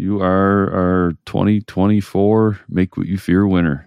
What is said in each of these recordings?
You are our 2024 Make What You Fear winner.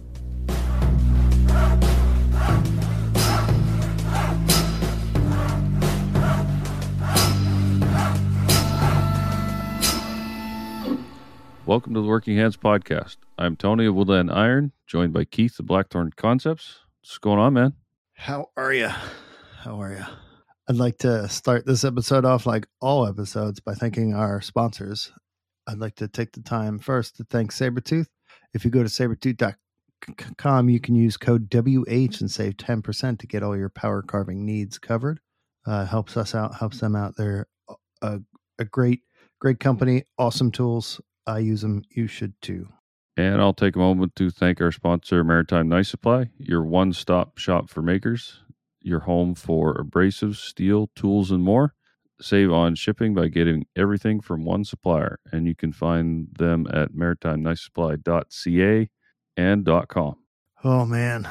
Welcome to the Working Hands Podcast. I'm Tony of Woodland Iron, joined by Keith of Blackthorn Concepts. What's going on, man? How are you? I'd like to start this episode off like all episodes by thanking our sponsors. I'd like to take the time first to thank Sabertooth. If you go to sabertooth.com, you can use code WH and save 10% to get all your power carving needs covered. Helps us out, helps them out. They're a great company, awesome tools. I use them. You should too. And I'll take a moment to thank our sponsor, Maritime Knife Supply, your one-stop shop for makers, your home for abrasives, steel, tools, and more. Save on shipping by getting everything from one supplier, and you can find them at maritimeknifesupply.ca and .com. Oh, man.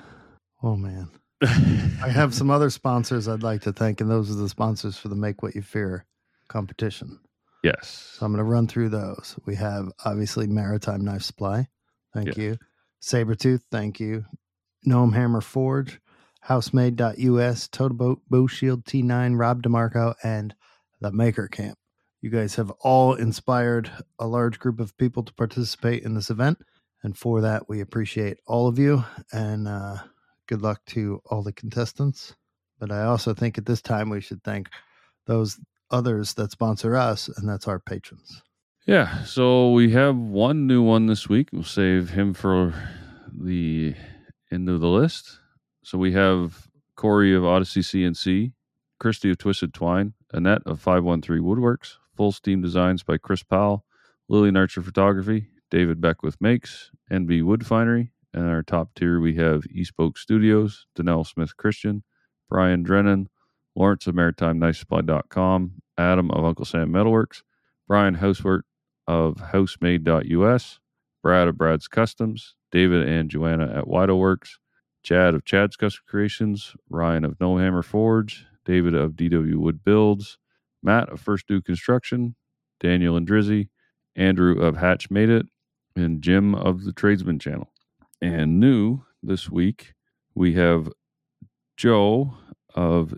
I have some other sponsors I'd like to thank, and those are the sponsors for the Make What You Fear competition. Yes. So I'm going to run through those. We have, obviously, Maritime Knife Supply. Thank you. Sabertooth. Thank you. Gnome Hammer Forge. Housemade.us. Total Boat, Bow Shield, T9, Rob DeMarco, and the Maker Camp. You guys have all inspired a large group of people to participate in this event. And for that, we appreciate all of you. And good luck to all the contestants. But I also think at this time we should thank those others that sponsor us, and that's our patrons. Yeah, so we have one new one this week. We'll save him for the end of the list. So we have Corey of Odyssey CNC, Christy of Twisted Twine, Annette of 513 Woodworks, Full Steam Designs by Chris Powell, Lillian Archer Photography, David Beckwith Makes, NB Wood Finery, and our top tier we have East Oak Studios, Danelle Smith Christian, Brian Drennan, Lawrence of MaritimeKnifeSupply.com, Adam of Uncle Sam Metalworks, Brian Housework of Housemade.us, Brad of Brad's Customs, David and Joanna at Widoworks, Chad of Chad's Custom Creations, Ryan of No Hammer Forge, David of DW Wood Builds, Matt of First Do Construction, Daniel and Drizzy, Andrew of Hatch Made It, and Jim of the Tradesman Channel. And new this week, we have Joe of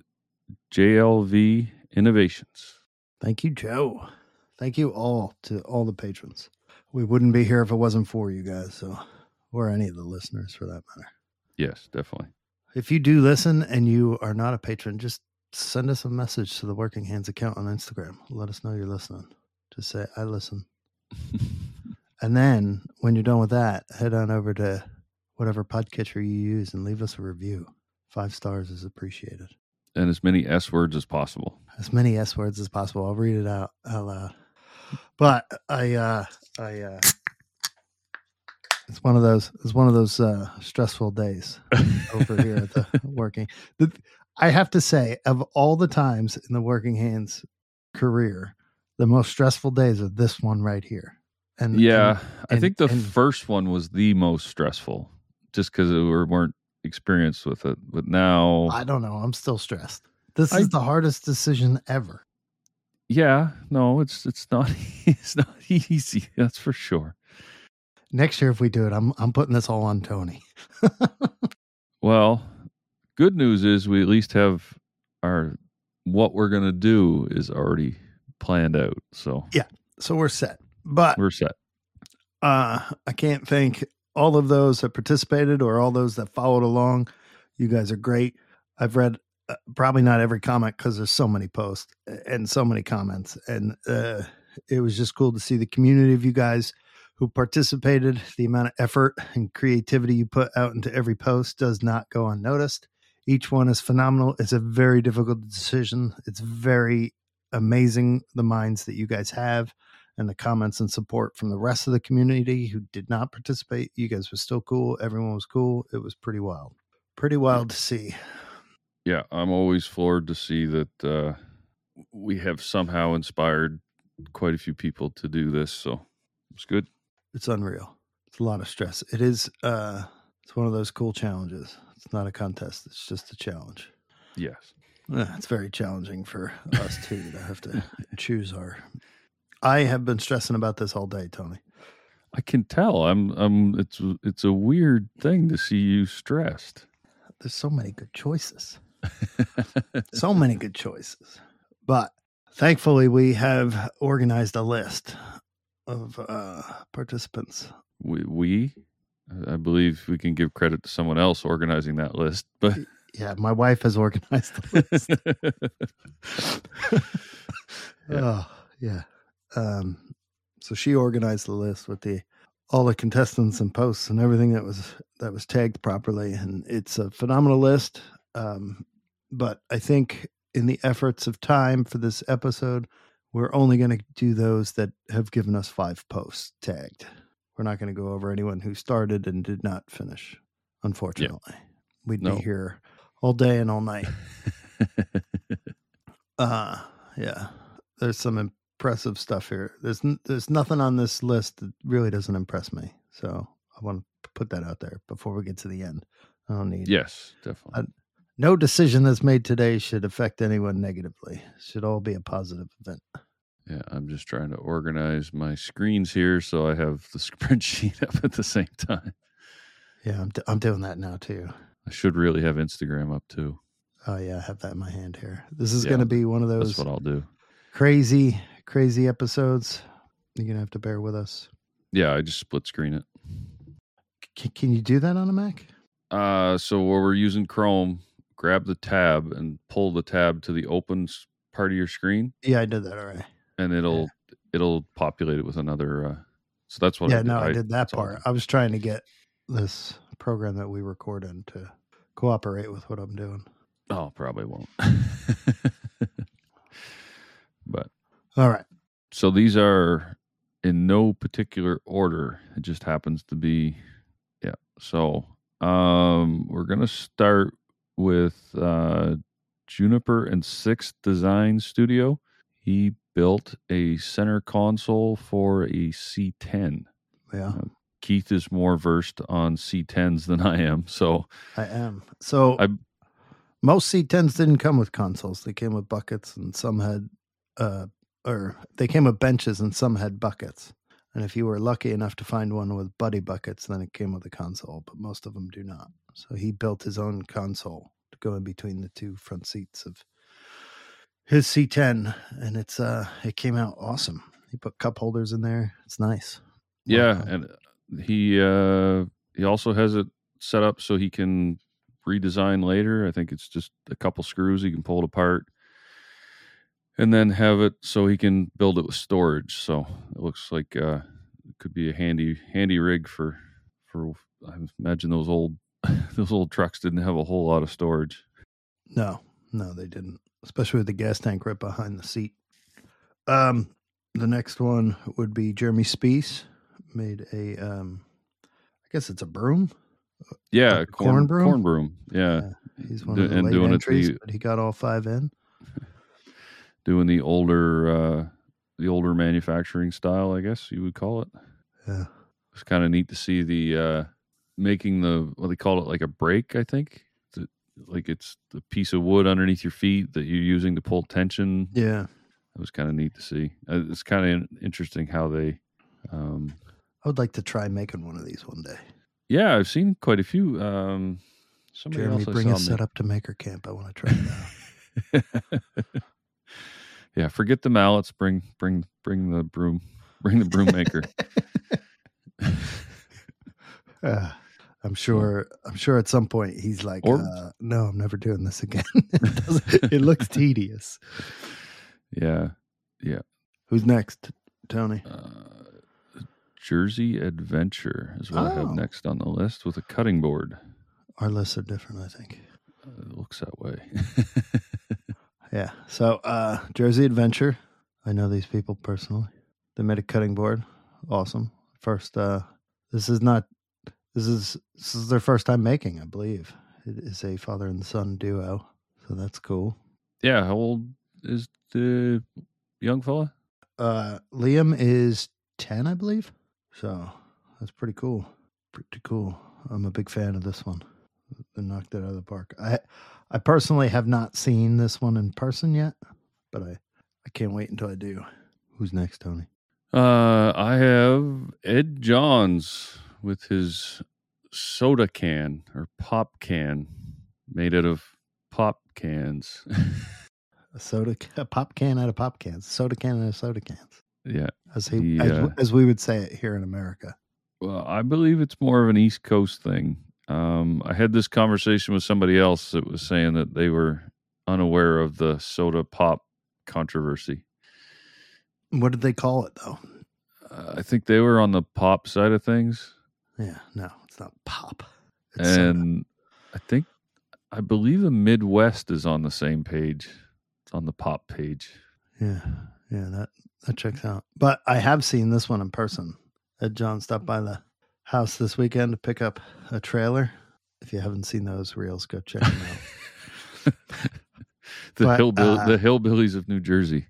JLV Innovations. Thank you, Joe. Thank you all to all the patrons. We wouldn't be here if it wasn't for you guys, so or any of the listeners for that matter. Yes, definitely. If you do listen and you are not a patron, just send us a message to the Working Hands account on Instagram. Let us know you're listening. Just say, I listen. And then when you're done with that, head on over to whatever podcatcher you use and leave us a review. 5 stars is appreciated. And as many S words as possible. As many S words as possible. I'll read it out loud. But it's one of those stressful days over here at the working. I have to say, of all the times in the Working Hands career, the most stressful days are this one right here. And I think the first one was the most stressful, just because we weren't experienced with it. But now I don't know. I'm still stressed. This is the hardest decision ever. Yeah, no, it's not. It's not easy. That's for sure. Next year, if we do it, I'm putting this all on Tony. Well, good news is we at least have what we're gonna do is already planned out. So yeah, so we're set. But we're set. I can't thank all of those that participated or all those that followed along. You guys are great. I've read probably not every comment because there's so many posts and so many comments, and it was just cool to see the community of you guys who participated. The amount of effort and creativity you put out into every post does not go unnoticed. Each one is phenomenal. It's a very difficult decision. It's very amazing, the minds that you guys have and the comments and support from the rest of the community who did not participate. You guys were still cool. Everyone was cool. It was pretty wild. Pretty wild to see. Yeah, I'm always floored to see that we have somehow inspired quite a few people to do this. So it's good. It's unreal. It's a lot of stress. It is. It's one of those cool challenges. It's not a contest. It's just a challenge. Yes. It's very challenging for us too to have to choose I have been stressing about this all day, Tony. I can tell. It's a weird thing to see you stressed. There's so many good choices. So many good choices. But thankfully, we have organized a list of participants. I believe we can give credit to someone else organizing that list. But yeah, my wife has organized the list. Yeah. Oh, yeah. So she organized the list with all the contestants and posts and everything that was tagged properly, and it's a phenomenal list. But I think in the efforts of time for this episode, we're only going to do those that have given us 5 posts tagged. We're not going to go over anyone who started and did not finish, unfortunately. We'd be here all day and all night. Yeah. There's some impressive stuff here. There's nothing on this list that really doesn't impress me. So I want to put that out there before we get to the end. I don't need. Yes, definitely. No decision that's made today should affect anyone negatively. It should all be a positive event. Yeah, I'm just trying to organize my screens here so I have the spreadsheet up at the same time. Yeah, I'm doing that now too. I should really have Instagram up too. Oh yeah, I have that in my hand here. This is going to be one of those. That's what I'll do. Crazy episodes. You're going to have to bear with us. Yeah, I just split screen it. Can you do that on a Mac? So where we're using Chrome, grab the tab and pull the tab to the open part of your screen. Yeah, I did that already. And it'll populate it with another. So that's what. Yeah, I did that part. I was trying to get this program that we record in to cooperate with what I'm doing. Oh, probably won't. But all right. So these are in no particular order. It just happens to be, yeah. So we're gonna start with Juniper and Sixth Design Studio. He built a center console for a C10. Yeah. Keith is more versed on C10s than I am. So I am. So most C10s didn't come with consoles. They came with buckets, and some had, or they came with benches, and some had buckets. And if you were lucky enough to find one with buddy buckets, then it came with a console. But most of them do not. So he built his own console to go in between the 2 front seats of his C10, and it came out awesome. He put cup holders in there. It's nice. Yeah, and he also has it set up so he can redesign later. I think it's just a couple screws. He can pull it apart and then have it so he can build it with storage. So it looks like it could be a handy rig for I imagine those old trucks didn't have a whole lot of storage. No, they didn't. Especially with the gas tank right behind the seat. The next one would be Jeremy Spees made a, I guess it's a broom. Yeah, corn broom. Corn broom. Yeah, he's one of the late entries, but he got all 5 in. Doing the older manufacturing style, I guess you would call it. Yeah, it's kind of neat to see the making what they call it, like a brake. I think. Like it's the piece of wood underneath your feet that you're using to pull tension. Yeah. It was kind of neat to see. It's kind of interesting how they. I would like to try making one of these one day. Yeah, I've seen quite a few. Jeremy, bring a setup to Maker Camp. I want to try it out. Yeah, forget the mallets. Bring the broom. Bring the broom maker. I'm sure at some point he's like, no, I'm never doing this again. It looks tedious. Yeah. Who's next, Tony? Jersey Adventure is what I have next on the list with a cutting board. Our lists are different, I think. It looks that way. Yeah. So Jersey Adventure. I know these people personally. They made a cutting board. Awesome. First, this is their first time making, I believe. It is a father and son duo, so that's cool. Yeah, how old is the young fella? Liam is 10, I believe. So that's pretty cool. Pretty cool. I'm a big fan of this one. They knocked it out of the park. I personally have not seen this one in person yet, but I can't wait until I do. Who's next, Tony? I have Ed Johns with his soda can or pop can made out of pop cans. A pop can out of pop cans. Soda can out of soda cans. Yeah. As we would say it here in America. Well, I believe it's more of an East Coast thing. I had this conversation with somebody else that was saying that they were unaware of the soda pop controversy. What did they call it, though? I think they were on the pop side of things. Yeah, no, it's not pop. It's and soda. I believe the Midwest is on the same page. It's on the pop page. Yeah, that checks out. But I have seen this one in person. Ed John stopped by the house this weekend to pick up a trailer. If you haven't seen those reels, go check them out. The hillbillies of New Jersey.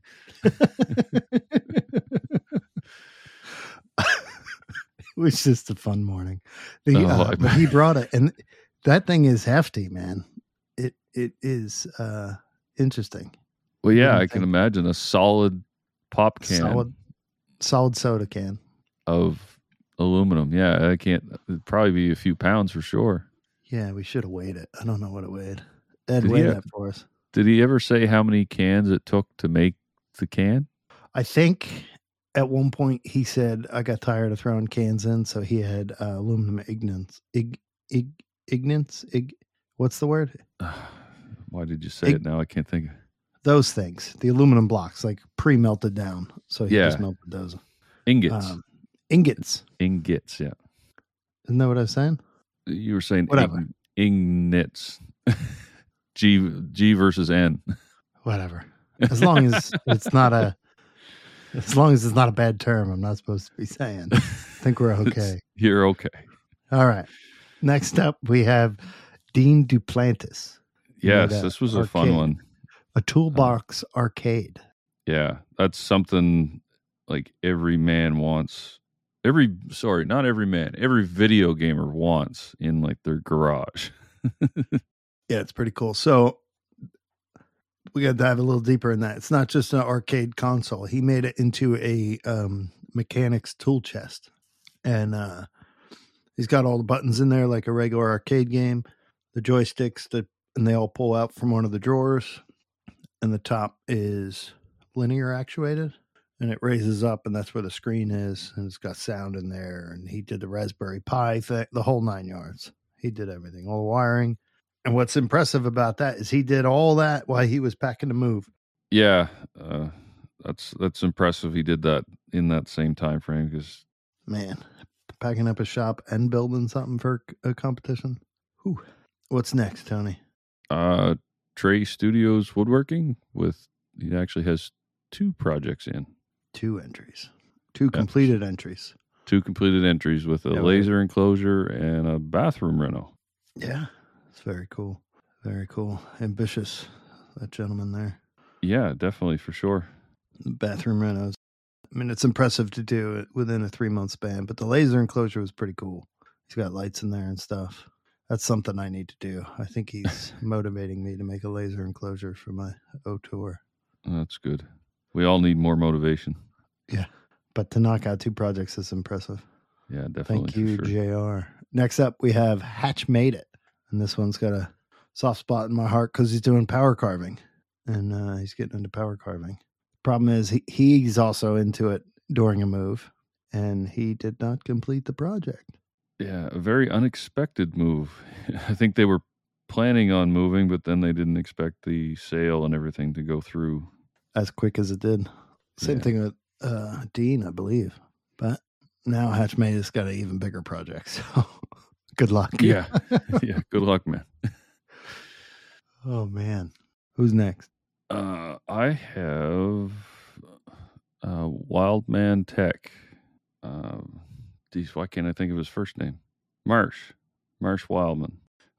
It was just a fun morning. But he brought it, and that thing is hefty, man. It is interesting. Well, yeah, I can imagine a solid pop can, solid soda can of aluminum. Yeah, it'd probably be a few pounds for sure. Yeah, we should have weighed it. I don't know what it weighed. Ed weighed that for us. Did he ever say how many cans it took to make the can? I think at one point he said, I got tired of throwing cans in, so he had aluminum ignits. What's the word? Why did you say it now? I can't think of it. Those things, the aluminum blocks, like pre-melted down. So he just melted those. Ingots. Ingots, yeah. Isn't that what I was saying? You were saying whatever. Ignits. G versus N. Whatever. As long as it's not a bad term, I'm not supposed to be saying. I think we're okay. You're okay. All right. Next up, we have Dean Duplantis. Yes, this was a fun one. A toolbox arcade. Yeah, that's something like every man wants. Every video gamer wants in like their garage. Yeah, it's pretty cool. So we got to dive a little deeper in that. It's not just an arcade console. He made it into a mechanics tool chest. And he's got all the buttons in there like a regular arcade game. The joysticks, and they all pull out from one of the drawers. And the top is linear actuated. And it raises up, and that's where the screen is. And it's got sound in there. And he did the Raspberry Pi thing, the whole 9 yards. He did everything, all the wiring. And what's impressive about that is he did all that while he was packing to move. Yeah, that's impressive. He did that in that same time frame. Because man, packing up a shop and building something for a competition. Whew. What's next, Tony? Trey Studios Woodworking. He actually has 2 projects in. 2 entries. 2 completed entries. 2 completed entries with a laser enclosure and a bathroom reno. Yeah. It's very cool. Very cool. Ambitious, that gentleman there. Yeah, definitely, for sure. The bathroom renos. I mean, it's impressive to do it within a 3-month span, but the laser enclosure was pretty cool. He's got lights in there and stuff. That's something I need to do. I think he's motivating me to make a laser enclosure for my O-Tour. That's good. We all need more motivation. Yeah. But to knock out 2 projects is impressive. Yeah, definitely. Thank you, JR. Next up, we have Hatch Made It. And this one's got a soft spot in my heart because he's doing power carving. And he's getting into power carving. Problem is, he's also into it during a move. And he did not complete the project. Yeah, a very unexpected move. I think they were planning on moving, but then they didn't expect the sale and everything to go through as quick as it did. Same thing with Dean, I believe. But now Hatch Made It's got an even bigger project. So good luck. Yeah. Yeah. Good luck, man. Oh, man. Who's next? I have Wildman Tech. Geez, why can't I think of his first name? Marsh Wildman.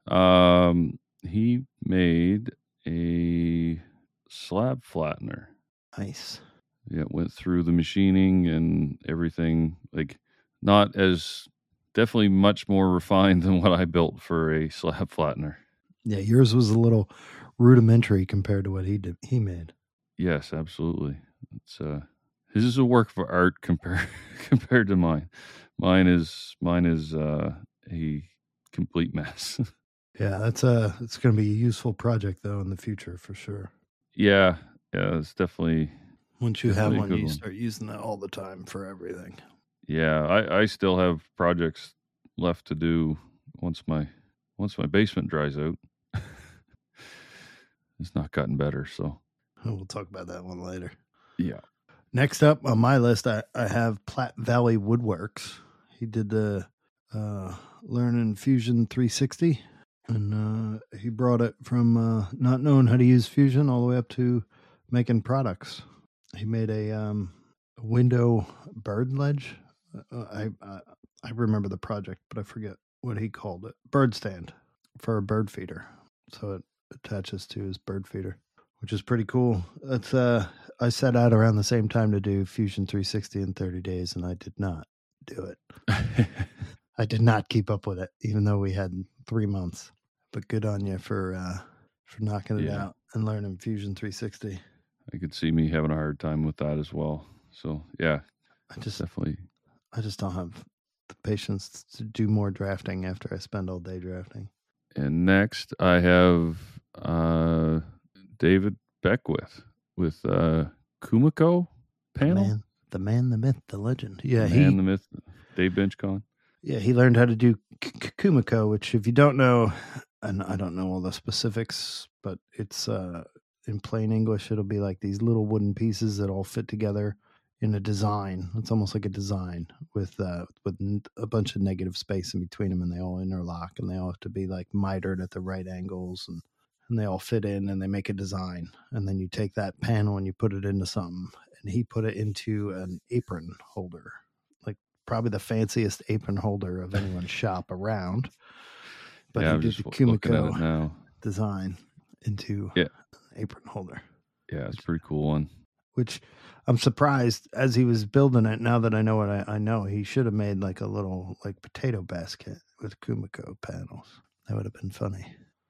He made a slab flattener. Nice. Yeah, went through the machining and everything. Like, not as, definitely much more refined than what I built for a slab flattener. Yeah, yours was a little rudimentary compared to what he made. Yes, absolutely. It's His is a work of art compared to mine. Mine is a complete mess. Yeah, it's going to be a useful project though in the future for sure. Yeah, it's definitely. Once you have definitely a one, good you one. start using that all the time for everything. Yeah, I still have projects left to do once my basement dries out. It's not gotten better, so We'll talk about that one later. yeah. Next up on my list, I have Platte Valley Woodworks. He did the Learning Fusion 360, and he brought it from not knowing how to use Fusion all the way up to making products. He made a window bird ledge. I remember the project, but I forget what he called it. Bird stand for a bird feeder. So it attaches to his bird feeder, which is pretty cool. That's I set out around the same time to do Fusion 360 in 30 days, and I did not do it. I did not keep up with it, even though we had 3 months. But good on you for knocking it out and learning Fusion 360. I could see me having a hard time with that as well. So yeah, I just don't have the patience to do more drafting after I spend all day drafting. And next, I have David Beckwith with Kumiko panel. The man, the myth, the legend. Yeah, the myth, Dave Benchcon. Yeah, he learned how to do Kumiko, which, if you don't know, and I don't know all the specifics, but it's in plain English, it'll be like these little wooden pieces that all fit together in a design. It's almost like a design with a bunch of negative space in between them, and they all interlock, and they all have to be like mitered at the right angles, and they all fit in, and they make a design. And then you take that panel and you put it into something, and he put it into an apron holder, like probably the fanciest apron holder of anyone's shop around. But he did the Kumiko design into an apron holder. Yeah, it's a pretty cool one. Which I'm surprised, as he was building it, now that I know what I know, he should have made like a little like potato basket with Kumiko panels. That would have been funny.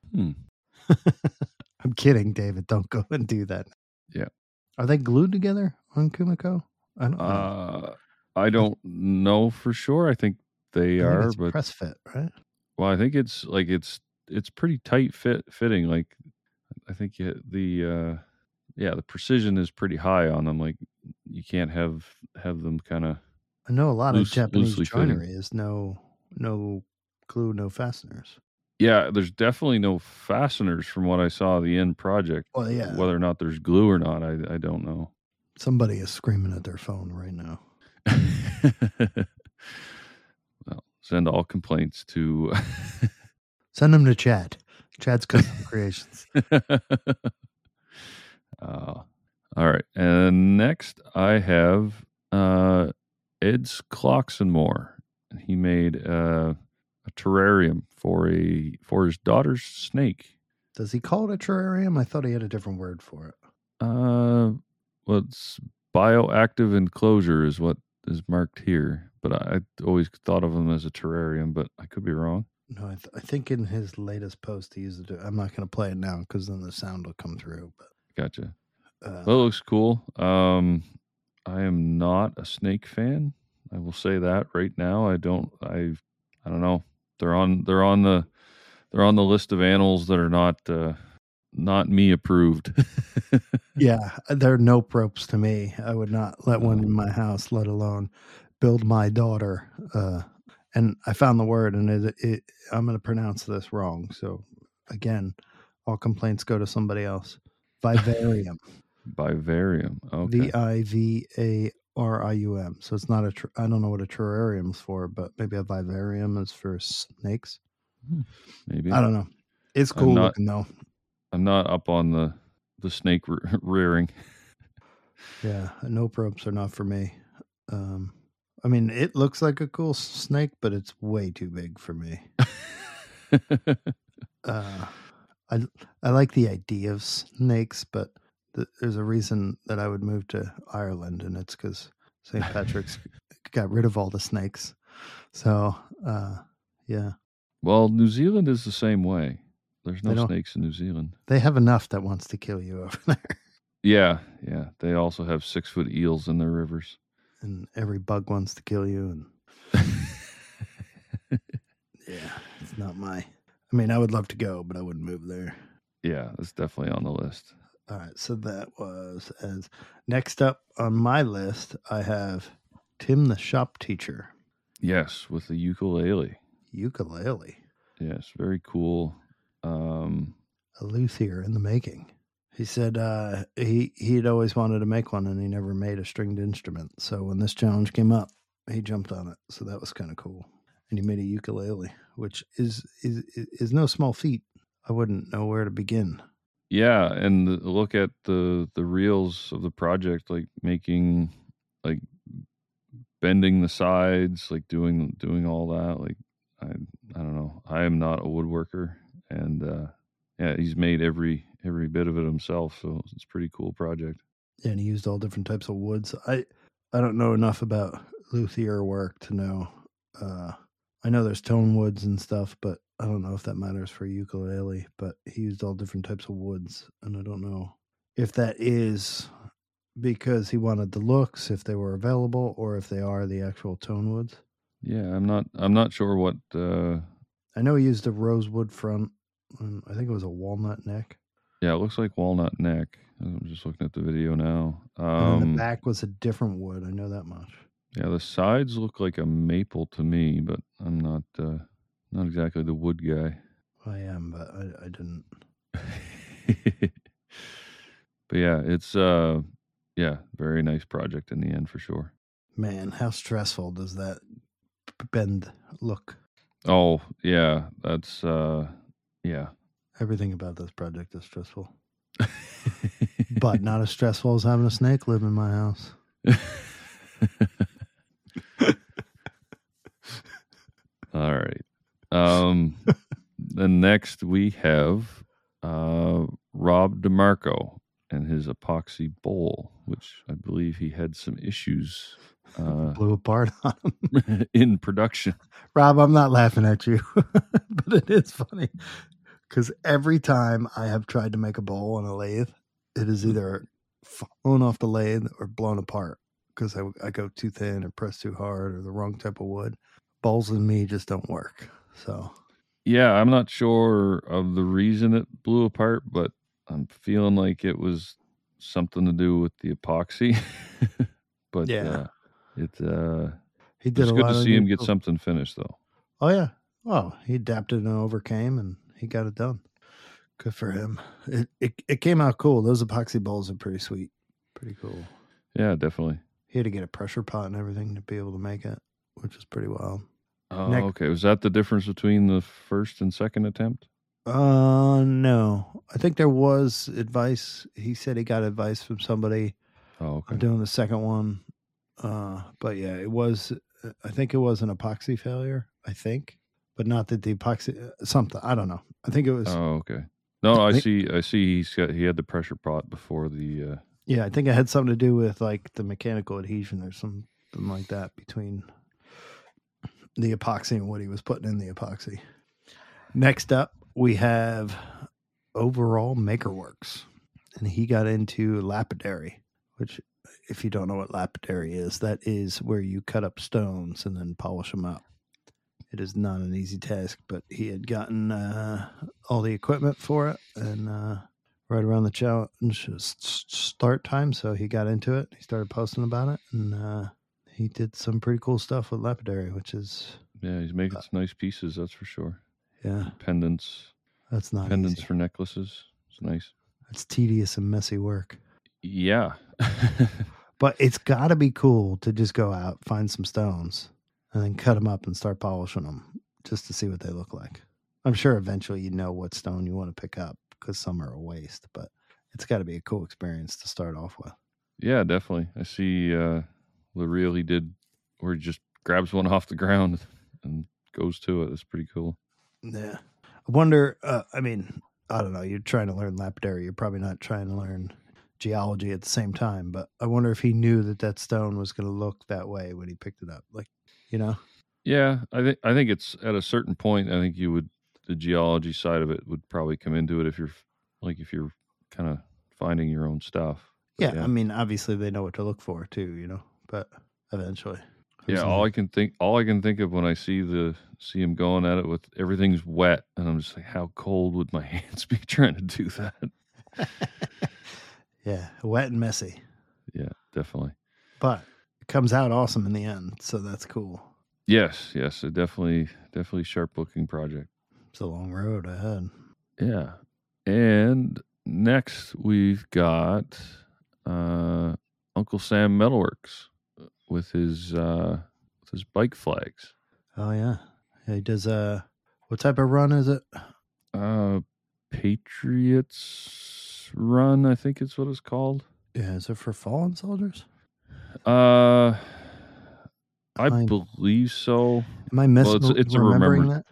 I'm kidding, David. Don't go and do that. Yeah. Are they glued together on Kumiko? I don't know. I don't know for sure. I think they are, it's but press fit, right? Well, I think it's like it's pretty tight fitting. Like I think the precision is pretty high on them. Like you can't have them kind of. I know a lot of Japanese joinery is no glue, no fasteners. Yeah, there's definitely no fasteners from what I saw the end project. Well, yeah. Whether or not there's glue or not, I don't know. Somebody is screaming at their phone right now. Well, send all complaints to. Send them to Chad. Chad's Custom Creations. All right, and next I have Ed's Clocks and More. He made a terrarium for his daughter's snake. Does he call it a terrarium? I thought he had a different word for it. Well, it's bioactive enclosure is what is marked here, but I always thought of them as a terrarium, but I could be wrong. No, I think in his latest post he used it. I'm not going to play it now because then the sound will come through. But gotcha. Well, it looks cool. I am not a snake fan. I will say that right now. I don't know. They're on the list of animals that are not me approved. Yeah, they're nope ropes to me. I would not let one in my house, let alone build my daughter. And I found the word, and I'm going to pronounce this wrong. So again, all complaints go to somebody else. Vivarium. Vivarium. Okay. Vivarium. So it's not I don't know what a terrarium's for, but maybe a vivarium is for snakes. Maybe. I don't know. It's cool looking though. I'm not up on the snake rearing. Yeah, nope ropes are not for me. I mean, it looks like a cool snake, but it's way too big for me. I like the idea of snakes, but there's a reason that I would move to Ireland, and it's because St. Patrick's got rid of all the snakes. So, yeah. Well, New Zealand is the same way. There's no snakes in New Zealand. They have enough that wants to kill you over there. Yeah, yeah. They also have 6-foot eels in their rivers. and every bug wants to kill you. And yeah, it's not my. I mean, I would love to go, but I wouldn't move there. Yeah, that's definitely on the list. All right, so that was as next up on my list. I have Tim the Shop Teacher Yes, with the ukulele. ukulele, Yes, very cool. a luthier in the making. He said he'd always wanted to make one, and he never made a stringed instrument. So when this challenge came up, he jumped on it. So that was kind of cool. And he made a ukulele, which is no small feat. I wouldn't know where to begin. Yeah, and look at the reels of the project, like making, like bending the sides, like doing all that. Like I don't know. I am not a woodworker, and yeah, he's made every bit of it himself. So it's a pretty cool project. And he used all different types of woods. I don't know enough about luthier work to know. I know there's tone woods and stuff, but I don't know if that matters for ukulele. But he used all different types of woods, and I don't know if that is because he wanted the looks, if they were available, or if they are the actual tone woods. Yeah, I'm not sure what. I know he used a rosewood front, and I think it was a walnut neck. Yeah, it looks like walnut neck. I'm just looking at the video now. And then the back was a different wood. I know that much. Yeah, the sides look like a maple to me, but I'm not exactly the wood guy. I am, but I didn't. But yeah, it's yeah, very nice project in the end for sure. Man, how stressful does that bend look? Oh, yeah, that's yeah. Everything about this project is stressful. But not as stressful as having a snake live in my house. All right. Then next we have Rob DeMarco and his epoxy bowl, which I believe he had some issues Blew apart on him. in production. Rob, I'm not laughing at you, but it is funny because every time I have tried to make a bowl on a lathe, it is either fallen off the lathe or blown apart because I go too thin or press too hard or the wrong type of wood. Bowls and me just don't work. So Yeah, I'm not sure of the reason it blew apart, but I'm feeling like it was something to do with the epoxy. But yeah, he he did it's a good lot to of see him new get tools. something finished, though. Oh yeah, well he adapted and overcame and he got it done. Good for him. It came out cool. Those epoxy bowls are pretty sweet, pretty cool. Yeah, definitely. He had to get a pressure pot and everything to be able to make it, which is pretty wild. Oh, Next- okay. Was that the difference between the first and second attempt? No. I think there was advice. He said he got advice from somebody Oh, okay. on doing the second one. But yeah, it was. I think it was an epoxy failure. I think, but not that the epoxy something. I don't know. I think it was. Oh, okay. No, I think- see. He had the pressure pot before the. Yeah, I think it had something to do with like the mechanical adhesion or something like that between the epoxy and what he was putting in the epoxy. Next up, we have Overall Makerworks, and he got into lapidary, which, if you don't know what lapidary is, that is where you cut up stones and then polish them up. It is not an easy task, but he had gotten all the equipment for it, and right around the challenge start time, so he got into it. He started posting about it, and he did some pretty cool stuff with lapidary, which is Yeah, he's making some nice pieces. That's for sure. yeah, Pendants that's not pendants easy. for necklaces. It's nice. It's tedious and messy work. Yeah. But it's got to be cool to just go out, find some stones, and then cut them up and start polishing them just to see what they look like. I'm sure eventually you know what stone you want to pick up because some are a waste, but it's got to be a cool experience to start off with. Yeah, definitely. I see the reel he did where he just grabs one off the ground and goes to it. It's pretty cool. Yeah. I wonder, I mean, I don't know. You're trying to learn lapidary. You're probably not trying to learn geology at the same time, but I wonder if he knew that stone was going to look that way when he picked it up. Like, you know? Yeah, I think it's at a certain point. I think the geology side of it would probably come into it if you're kind of finding your own stuff. Yeah, yeah. I mean, obviously they know what to look for too, but eventually. Yeah, all I can think of when I see him going at it with everything's wet, and I'm just like, how cold would my hands be trying to do that? Yeah, wet and messy. Yeah, definitely. But it comes out awesome in the end, so that's cool. Yes, a definitely sharp looking project. It's a long road ahead. Yeah. And next we've got Uncle Sam Metalworks with his bike flags. Oh yeah. He does what type of run is it? Patriots Run, I think it's what it's called. Yeah, is it for fallen soldiers? I believe so. Am I it's a remembering that?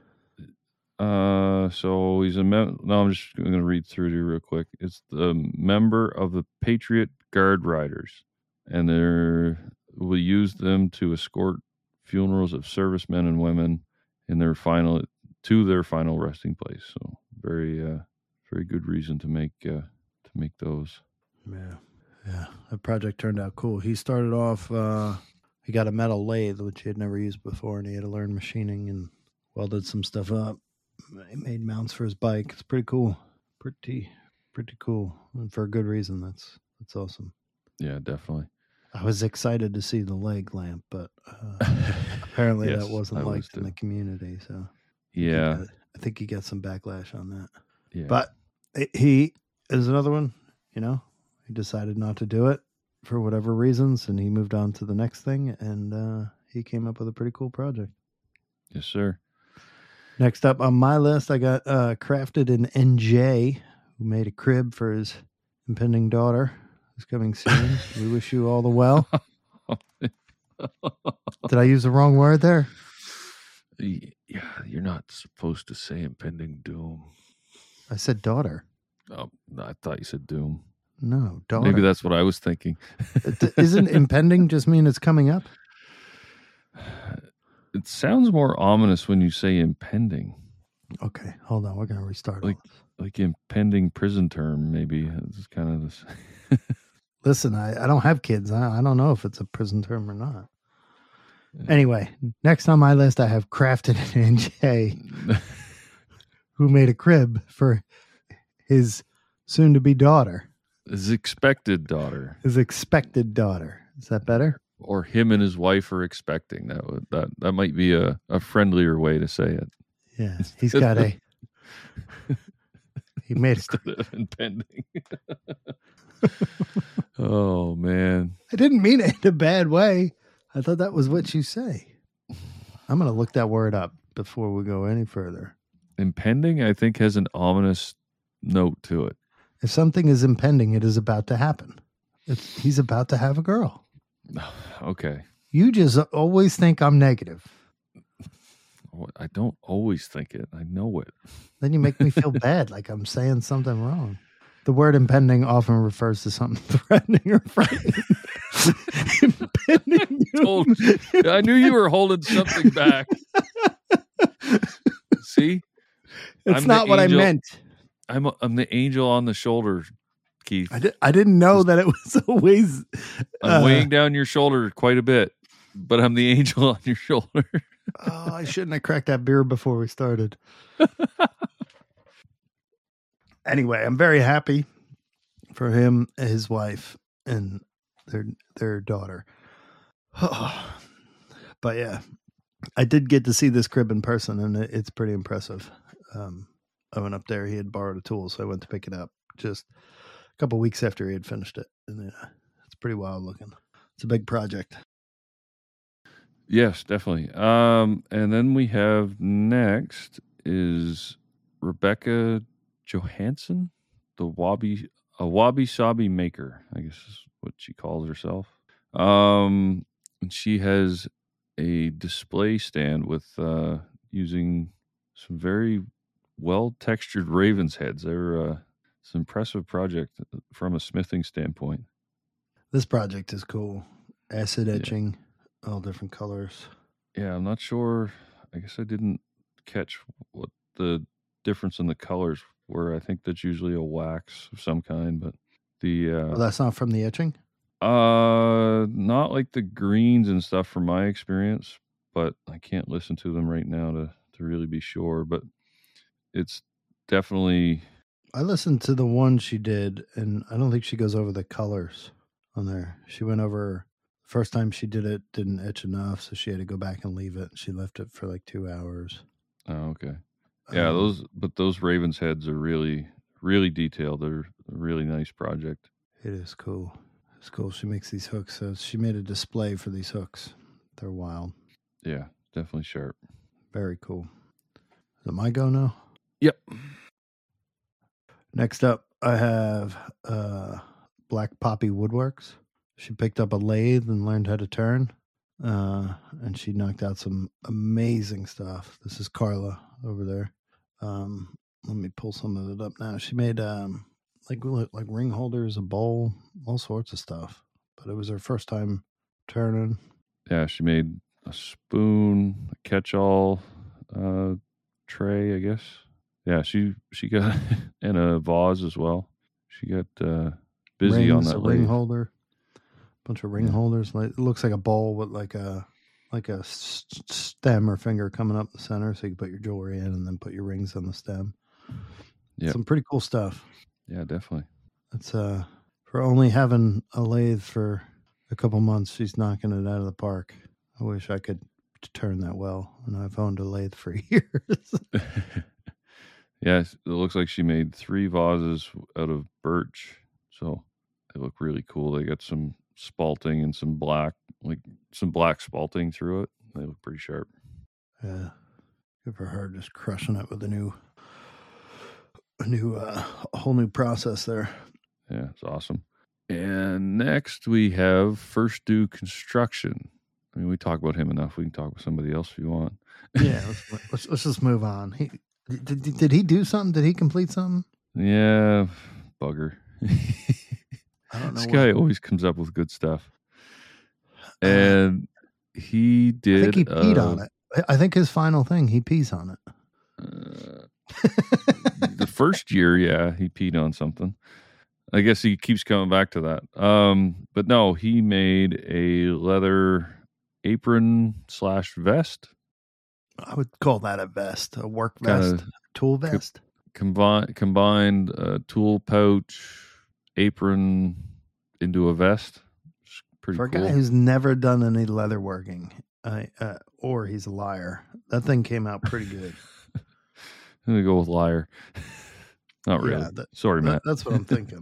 So he's no, I'm just going to read through it real quick. It's the member of the Patriot Guard Riders, and we use them to escort funerals of servicemen and women to their final resting place. So very good reason to make those. Yeah, that project turned out cool. He started off, he got a metal lathe, which he had never used before, and he had to learn machining and welded some stuff up. He made mounts for his bike. It's pretty cool. Pretty cool. And for a good reason. That's awesome. Yeah, definitely. I was excited to see the leg lamp, but apparently that wasn't liked in the community. So yeah, I think he got some backlash on that. Yeah. But he is another one, he decided not to do it for whatever reasons, and he moved on to the next thing, and he came up with a pretty cool project. Yes, sir. Next up on my list, I got Crafted in NJ, who made a crib for his impending daughter who's coming soon. We wish you all the well. Did I use the wrong word there? Yeah, you're not supposed to say impending doom. I said daughter. Oh, I thought you said doom. No, daughter. Maybe that's what I was thinking. Isn't impending just mean it's coming up? It sounds more ominous when you say impending. Okay, hold on. We're going to restart. Like impending prison term, maybe. It's kind of this. Listen, I don't have kids. I don't know if it's a prison term or not. Anyway, next on my list, I have Crafted in NJ, who made a crib for his soon-to-be daughter. His expected daughter. His expected daughter. Is that better? Or him and his wife are expecting. That might be a friendlier way to say it. Yeah, he's got he made a impending. Oh man, I didn't mean it in a bad way. I thought that was what you say. I'm going to look that word up before we go any further. Impending, I think, has an ominous note to it. If something is impending, it is about to happen. He's about to have a girl. Okay. You just always think I'm negative. I don't always think it. I know it. Then you make me feel bad, like I'm saying something wrong. The word impending often refers to something threatening or frightening. Impending. I knew you were holding something back. See? It's not what I meant. I'm the angel on the shoulder, Keith. I didn't know that it was always... I'm weighing down your shoulder quite a bit, but I'm the angel on your shoulder. Oh, I shouldn't have cracked that beer before we started. Anyway, I'm very happy for him, his wife, and their daughter. But yeah, I did get to see this crib in person, and it's pretty impressive. I went up there. He had borrowed a tool, so I went to pick it up just a couple weeks after he had finished it. And it's pretty wild looking. It's a big project. Yes, definitely. And then we have next is Rebecca Johansson, a wabi sabi maker, I guess is what she calls herself. And she has a display stand with using some very well textured raven's heads. They're it's an impressive project from a smithing standpoint. This project is cool. Acid etching, all different colors. Yeah, I'm not sure. I guess I didn't catch what the difference in the colors were. I think that's usually a wax of some kind, but The that's not from the etching? not like the greens and stuff from my experience, but I can't listen to them right now to really be sure. But it's definitely. I listened to the one she did, and I don't think she goes over the colors on there. She went over first time she did it, didn't etch enough, so she had to go back and leave it. She left it for like 2 hours. Oh, okay. Yeah, those Ravens heads are really, really detailed. They're a really nice project. It is cool. It's cool. She makes these hooks. So she made a display for these hooks. They're wild. Yeah, definitely sharp. Very cool. Is it my go now? Yep. Next up, I have Black Poppy Woodworks. She picked up a lathe and learned how to turn. And she knocked out some amazing stuff. This is Carla over there. Let me pull some of it up now. She made like ring holders, a bowl, all sorts of stuff. But it was her first time turning. Yeah, she made a spoon, a catch-all tray, I guess. Yeah, she got and a vase as well. She got busy on that ring holder, bunch of ring holders. Like it looks like a bowl with like a stem or finger coming up the center, so you can put your jewelry in and then put your rings on the stem. Yeah, some pretty cool stuff. Yeah, definitely. It's for only having a lathe for a couple months, she's knocking it out of the park. I wish I could turn that well, and I've owned a lathe for years. Yeah, it looks like she made 3 vases out of birch, so they look really cool. They got some spalting and some black spalting through it. They look pretty sharp. Yeah, good for her, just crushing it with a whole new process there. Yeah, it's awesome. And next we have First Do Construction. I mean, we talk about him enough. We can talk about somebody else if you want. Yeah, let's just move on. Did he do something? Did he complete something? Yeah, bugger. I don't know. This guy always comes up with good stuff. And he did. I think he peed on it. I think his final thing, he pees on it. The first year, yeah, he peed on something. I guess he keeps coming back to that. But no, he made a leather apron / vest. I would call that a vest, a work vest, tool vest. Combined tool pouch, apron into a vest. It's pretty For a cool. guy who's never done any leather working, or he's a liar, that thing came out pretty good. I'm going to go with liar. Not really. Sorry, Matt. That's what I'm thinking.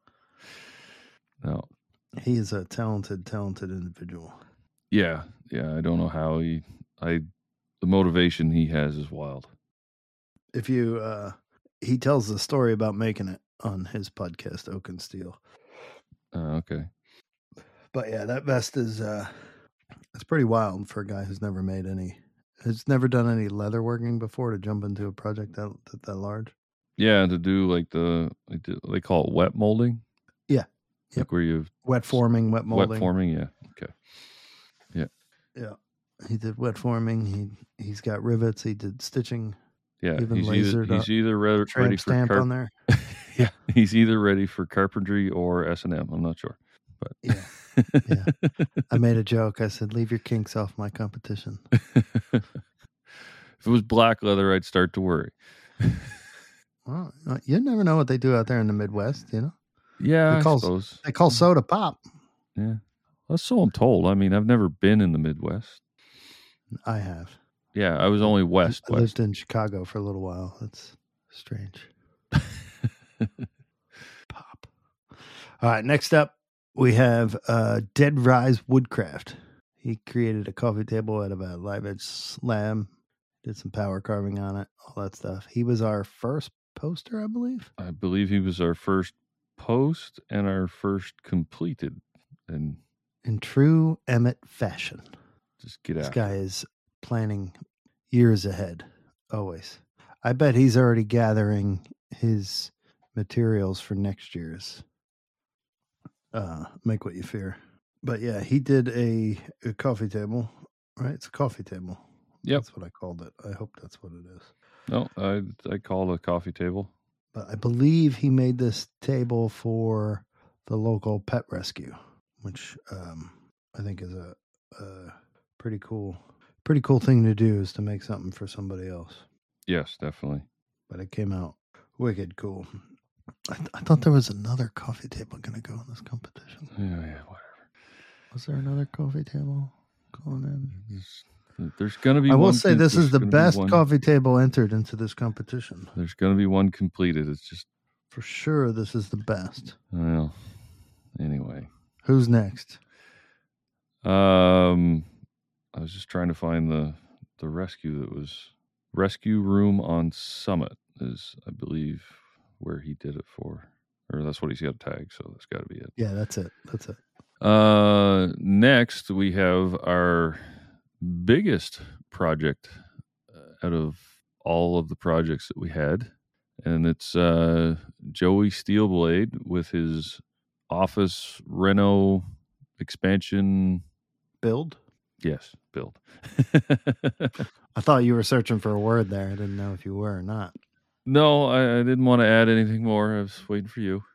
No. He is a talented individual. Yeah. I don't know how the motivation he has is wild. If you, he tells the story about making it on his podcast, Oak and Steel. Okay. But yeah, that vest is, it's pretty wild for a guy who's never never done any leather working before to jump into a project that large. Yeah, to do like they call it wet molding. Yeah. Like where you wet forming, wet molding. Wet forming, yeah. Okay. Yeah. Yeah. He did wet forming. He's got rivets. He did stitching. Yeah. Even he's either ready for on there. Yeah. He's either ready for carpentry or S&M. I'm not sure. But yeah. I made a joke. I said, "Leave your kinks off my competition." If it was black leather, I'd start to worry. Well, you never know what they do out there in the Midwest, you know? Yeah, I suppose. They call soda pop. Yeah. Well, so I'm told. I mean, I've never been in the Midwest. I have. Yeah, I was only west. I lived in Chicago for a little while. That's strange. Pop. All right, next up, we have Dead Rise Woodcraft. He created a coffee table out of a live edge slam, did some power carving on it, all that stuff. He was our first poster, I believe. I believe he was our first post and our first completed. And in true Emmett fashion. Just get out. This guy is planning years ahead, always. I bet he's already gathering his materials for next year's Make What You Fear. But yeah, he did a coffee table, right? It's a coffee table. Yep. That's what I called it. I hope that's what it is. No, I call it a coffee table. But I believe he made this table for the local pet rescue, which I think is a pretty cool thing to do, is to make something for somebody else. Yes, definitely. But it came out wicked cool. I thought there was another coffee table going to go in this competition. Yeah, whatever. Was there another coffee table going in? There's going to be I will one. say this is the best coffee table entered into this competition. There's going to be one completed. It's just for sure this is the best. Well, anyway. Who's next? I was just trying to find the rescue that was Rescue Room on Summit is, I believe, where he did it for. Or that's what he's got tagged, so that's got to be it. Yeah, that's it. Next, we have our biggest project out of all of the projects that we had, and it's Joey Steelblade with his office reno expansion build. Yes, build. I thought you were searching for a word there. I didn't know if you were or not. No, I didn't want to add anything more. I was waiting for you.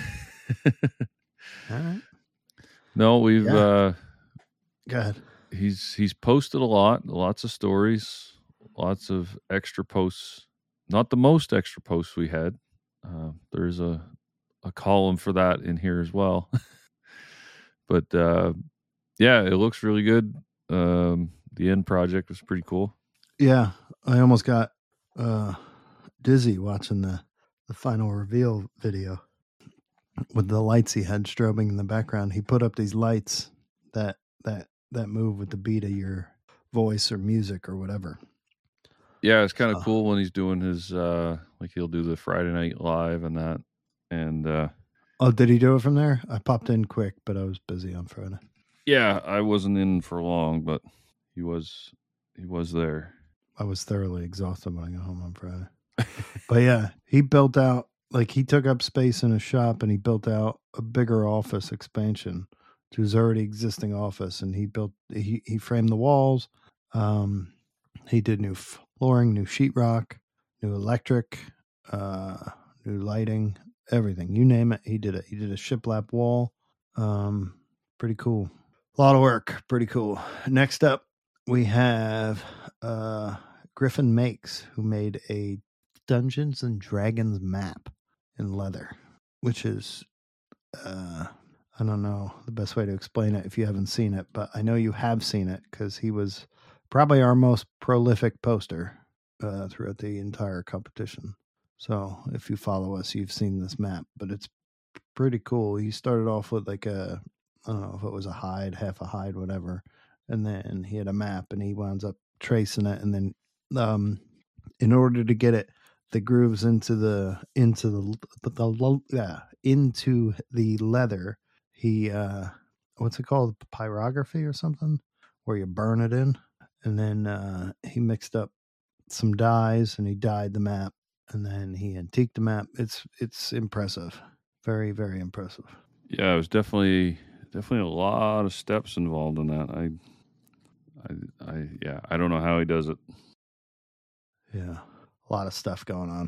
All right. No, we've go ahead. He's posted a lot, lots of stories, lots of extra posts. Not the most extra posts we had. There's a column for that in here as well. But yeah, it looks really good. The end project was pretty cool. Yeah, I almost got dizzy watching the final reveal video with the lights he had strobing in the background. He put up these lights that move with the beat of your voice or music or whatever. Yeah, it's kind of cool when he's doing his like he'll do the Friday Night Live and that. And oh, did he do it from there? I popped in quick, but I was busy on Friday. Yeah, I wasn't in for long, but he was there. I was thoroughly exhausted when I got home on Friday. But yeah, he built out, like, he took up space in a shop and he built out a bigger office expansion to his already existing office. And he framed the walls. He did new flooring, new sheetrock, new electric, new lighting, everything. You name it, he did it. He did a shiplap wall. Pretty cool. A lot of work. Pretty cool. Next up, we have Griffin Makes, who made a Dungeons and Dragons map in leather, which is, I don't know the best way to explain it if you haven't seen it, but I know you have seen it because he was probably our most prolific poster throughout the entire competition. So if you follow us, you've seen this map, but it's pretty cool. He started off with like I don't know if it was a hide, half a hide, whatever. And then he had a map and he winds up tracing it. And then in order to get it, the grooves into the leather, he, what's it called? Pyrography or something, where you burn it in. And then he mixed up some dyes and he dyed the map. And then he antiqued the map. It's impressive. Very, very impressive. Yeah, it was definitely a lot of steps involved in that. I don't know how he does it. Yeah, a lot of stuff going on.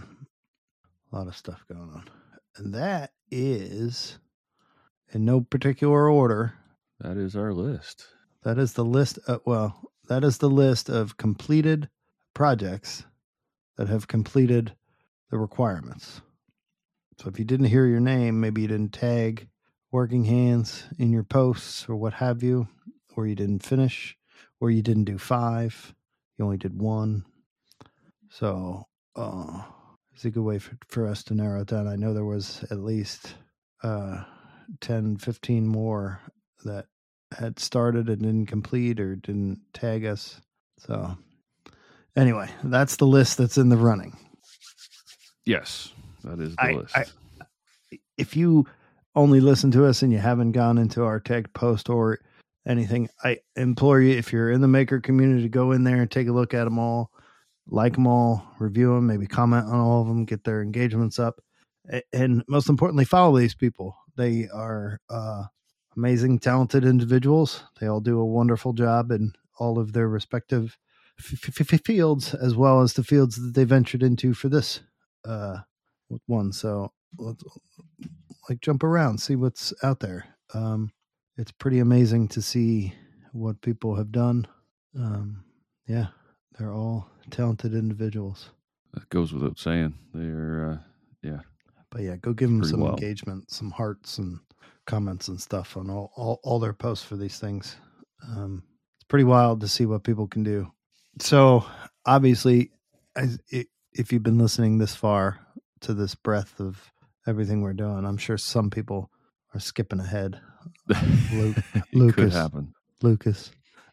And that is, in no particular order, that is our list. That is the list. That is the list of completed projects that have completed the requirements. So if you didn't hear your name, maybe you didn't tag Working Hands in your posts or what have you, or you didn't finish, or you didn't do 5, you only did 1. So it's a good way for us to narrow it down. I know there was at least 10, 15 more that had started and didn't complete or didn't tag us. So anyway, that's the list that's in the running. Yes, that is the list. If you only listen to us and you haven't gone into our tag post or anything, I implore you, if you're in the maker community, to go in there and take a look at them all, like them all, review them, maybe comment on all of them, get their engagements up, and most importantly, follow these people. They are amazing, talented individuals. They all do a wonderful job in all of their respective fields, as well as the fields that they ventured into for this one. So like jump around, see what's out there. It's pretty amazing to see what people have done. Yeah, they're all talented individuals. That goes without saying. They're, yeah. But yeah, go give them Pretty some wild. engagement, some hearts and comments and stuff on all their posts for these things. It's pretty wild to see what people can do. So obviously, if you've been listening this far to this breadth of everything we're doing, I'm sure some people are skipping ahead. It could happen. Lucas.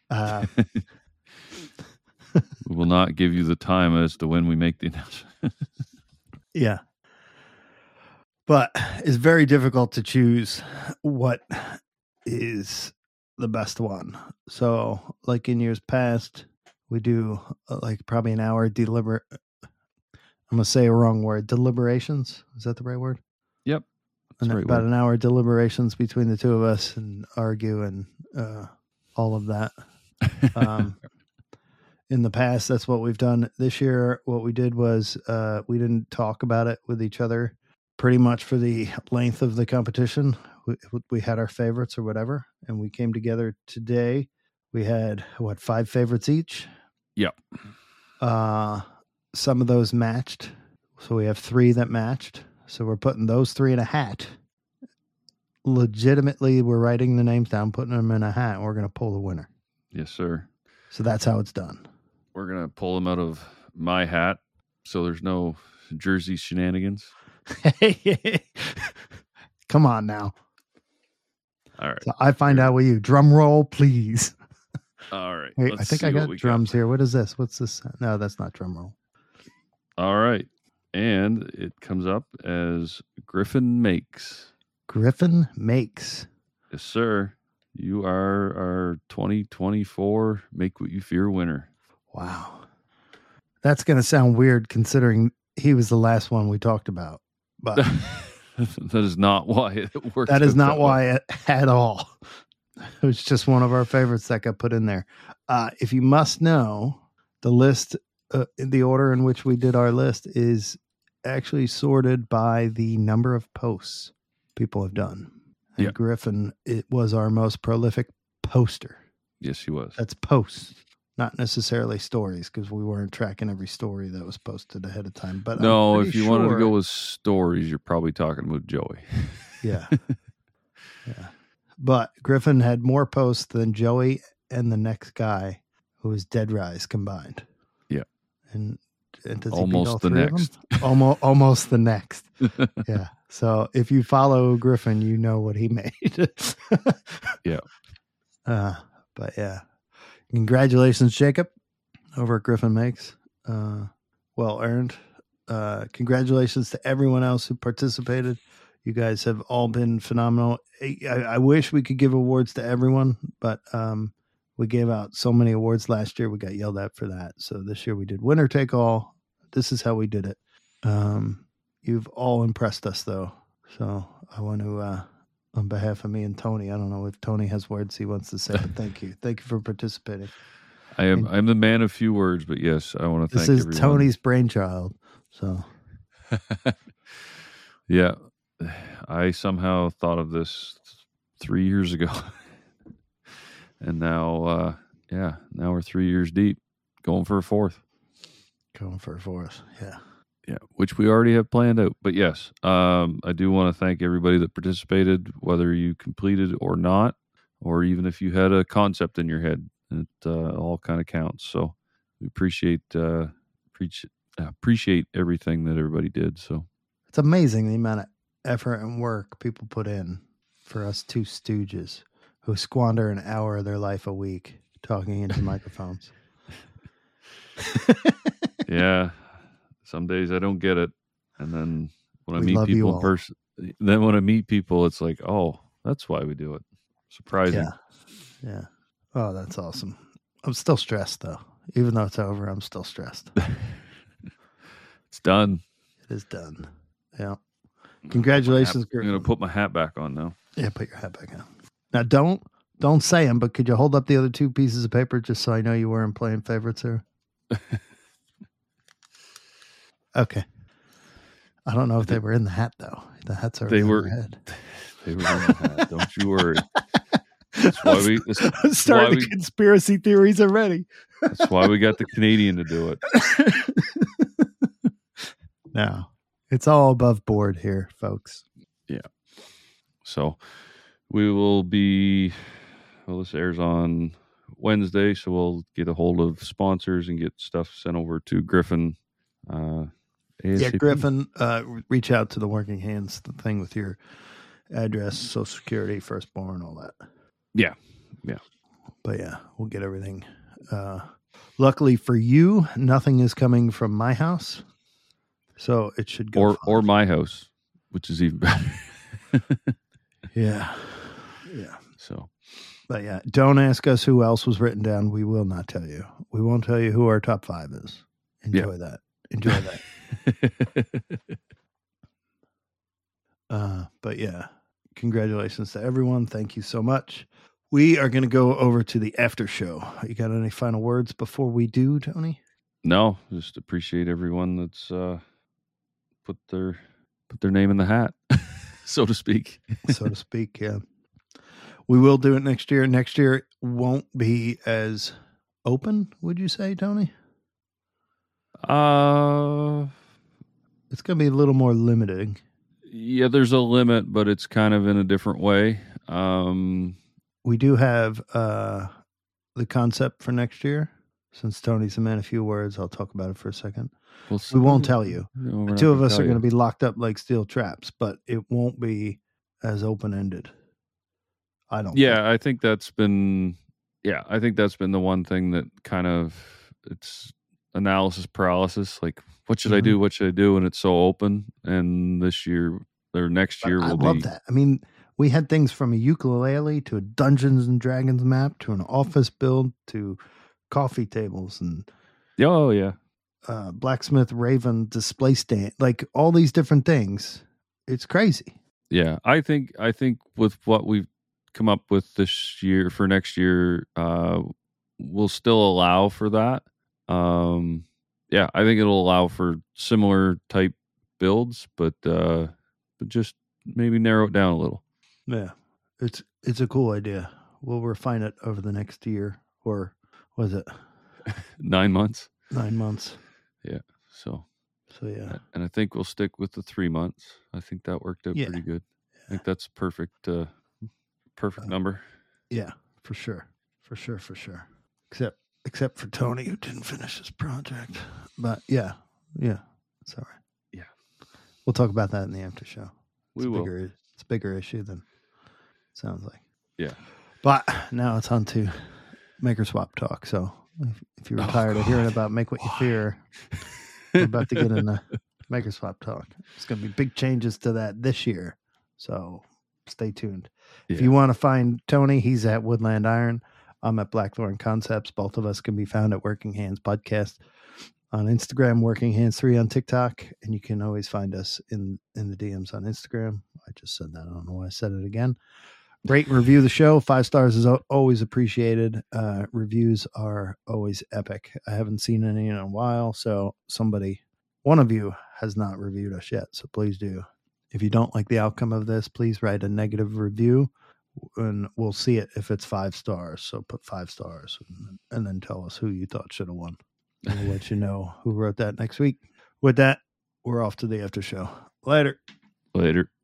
We will not give you the time as to when we make the announcement. Yeah. But it's very difficult to choose what is the best one. So, like in years past, we do like probably an hour I'm going to say a wrong word. Deliberations. Is that the right word? Yep. And right about word. an hour deliberations between the two of us and argue and all of that. In the past, that's what we've done. This year, what we did was we didn't talk about it with each other pretty much for the length of the competition. We had our favorites or whatever, and we came together today. We had, 5 favorites each? Yep. Some of those matched. So we have 3 that matched. So we're putting those 3 in a hat. Legitimately, we're writing the names down, putting them in a hat, and we're going to pull the winner. Yes, sir. So that's how it's done. We're going to pull them out of my hat, so there's no Jersey shenanigans. Come on now. All right. So I find out with you. Drum roll, please. All right. Wait, I think I got drums here. What is this? What's this? No, that's not drum roll. All right. And it comes up as Griffin Makes. Griffin Makes. Yes, sir. You are our 2024 Make What You Fear winner. Wow. That's going to sound weird considering he was the last one we talked about. But that is not why it worked. That is not why at all. It was just one of our favorites that got put in there. If you must know, the list, the order in which we did our list is actually sorted by the number of posts people have done. And Griffin, it was our most prolific poster. Yes, he was. That's posts, not necessarily stories, because we weren't tracking every story that was posted ahead of time. But no, if you wanted to go with stories, you're probably talking about Joey. Yeah. Yeah. But Griffin had more posts than Joey and the next guy, who was Dead Rise combined. Yeah. And does he almost beat all the 3 next. Of them? Almost the next. Yeah. So if you follow Griffin, you know what he made. Yeah. But yeah. Congratulations, Jacob, over at Griffin Makes. Well earned. Congratulations to everyone else who participated. You guys have all been phenomenal. I wish we could give awards to everyone, but we gave out so many awards last year. We got yelled at for that. So this year we did winner take all. This is how we did it. You've all impressed us, though. So I want to, on behalf of me and Tony, I don't know if Tony has words he wants to say, but thank you. Thank you for participating. I'm the man of few words, but yes, I want to thank everyone. This is Tony's brainchild. So yeah. I somehow thought of this 3 years ago. And now, now we're 3 years deep, going for a 4th. Yeah. Yeah, which we already have planned out. But yes, I do want to thank everybody that participated, whether you completed or not, or even if you had a concept in your head. It all kind of counts. So we appreciate everything that everybody did. So it's amazing the amount of effort and work people put in for us 2 stooges who squander an hour of their life a week talking into microphones. Yeah. Some days I don't get it. And then when I meet people in person, it's like, oh, that's why we do it. Surprising. Yeah. Oh, that's awesome. I'm still stressed, though. Even though it's over, I'm still stressed. It's done. It is done. Yeah. Congratulations. I'm going to put my hat back on now. Yeah, put your hat back on. Now, don't say them, but could you hold up the other 2 pieces of paper just so I know you weren't playing favorites here? Okay. I don't know if they were in the hat though. The hat's already They on were. their head. They were in the hat. Don't you worry. That's why we. I'm starting the conspiracy theories already. That's why we got the Canadian to do it. No, it's all above board here, folks. Yeah. So we will be. Well, this airs on Wednesday, so we'll get a hold of sponsors and get stuff sent over to Griffin. Yeah, Griffin, reach out to the Working Hands thing with your address, Social Security, firstborn, all that. Yeah. But yeah, we'll get everything. Luckily for you, nothing is coming from my house, so it should go. Or my house, which is even better. Yeah. So. But yeah, don't ask us who else was written down. We will not tell you. We won't tell you who our top 5 is. Enjoy that. But yeah, congratulations to everyone. Thank you so much. We are going to go over to the after show. You got any final words before we do, Tony? No, just appreciate everyone that's put their name in the hat, so to speak. Yeah. We will do it next year. Next year won't be as open, would you say, Tony? It's going to be a little more limiting. Yeah, there's a limit, but it's kind of in a different way. We do have the concept for next year. Since Tony's a man of few words, I'll talk about it for a second. We won't tell you. No, the two of us are going to be locked up like steel traps, but it won't be as open-ended. I don't. Yeah, I think that's been. Yeah, I think that's been the one thing that kind of it's analysis paralysis. Like, what should I do? What should I do? And it's so open. And this year or next year, I love that. I mean, we had things from a ukulele to a Dungeons and Dragons map to an office build to coffee tables and blacksmith raven display stand, like all these different things. It's crazy. Yeah, I think with what we've come up with this year for next year, we'll still allow for that. Yeah, I think it'll allow for similar type builds, but just maybe narrow it down a little. Yeah, it's a cool idea. We'll refine it over the next year, or was it 9 months? 9 months. Yeah. So yeah, and I think we'll stick with the 3 months. I think that worked out pretty good. I think that's perfect. Perfect number. Yeah, for sure. Except for Tony, who didn't finish his project. But yeah, it's all right. Yeah, we'll talk about that in the after show. We will. It's a bigger issue than it sounds like. Yeah. But now it's on to Maker Swap talk. So if you were tired of hearing about Make What You Fear, we're about to get into Maker Swap talk. There's going to be big changes to that this year. So stay tuned. Yeah. If you want to find Tony, he's at Woodland Iron. I'm at Blackthorn Concepts. Both of us can be found at Working Hands Podcast on Instagram, Working Hands 3 on TikTok, and you can always find us in the DMs on Instagram. I just said that. I don't know why I said it again. Rate and review the show. 5 stars is always appreciated. Reviews are always epic. I haven't seen any in a while, so one of you has not reviewed us yet, so please do. If you don't like the outcome of this, please write a negative review, and we'll see it if it's 5 stars. So put 5 stars and then tell us who you thought should have won. And we'll let you know who wrote that next week. With that, we're off to the after show. Later.